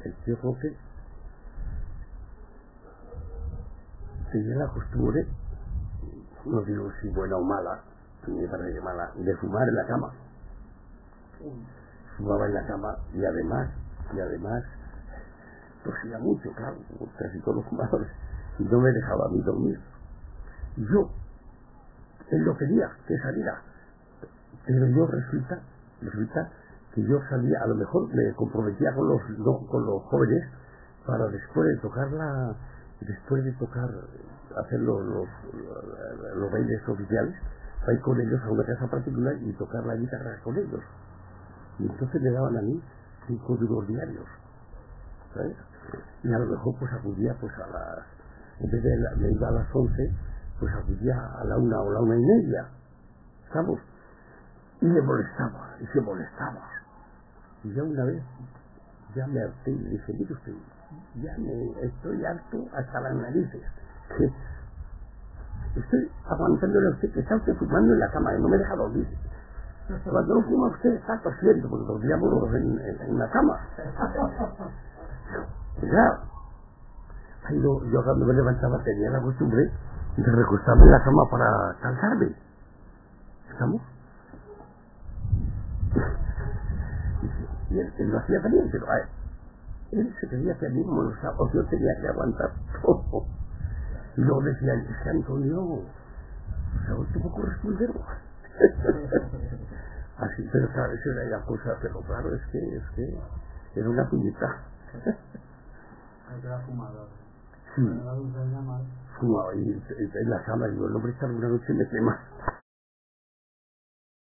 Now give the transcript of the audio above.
el tío Roque tenía la costumbre, no digo si buena o mala, me parece mala, de fumar en la cama. Fumaba en la cama y además tosía mucho, claro, como casi todos los fumadores, y no me dejaba a mí dormir. Yo, él lo quería que saliera, pero yo resulta que yo salía, a lo mejor me comprometía con los jóvenes para después de tocar, hacer los bailes oficiales, para ir con ellos a una casa particular y tocar la guitarra con ellos. Y entonces me daban a mí 5 duros diarios, ¿sabes? Y a lo mejor pues acudía pues en vez de ir a las 11, pues acudía a la 1 o la 1:30, ¿estamos? Y me molestaba, y se molestaba. Y ya una vez, ya me harté y le dije, mire usted, ya estoy harto hasta las narices. Estoy aguantándole a usted que está usted fumando en la cama y no me deja dormir. Cuando no fuma usted está tosiendo, porque dormíamos en la cama. Y claro, yo cuando me levantaba tenía la costumbre de recostarme en la cama para cansarme. ¿Estamos? Y él lo hacía también, pero él se creía que a mí me molestaba, o yo tenía que aguantar todo. Y luego decía, es que Antonio, pues ahora te puedo responder. Así, pero claro, eso era la cosa, pero claro, es que era una puñeta. Ahí era fumador. Sí, fumaba y en la cama, digo, el hombre está una noche me quema.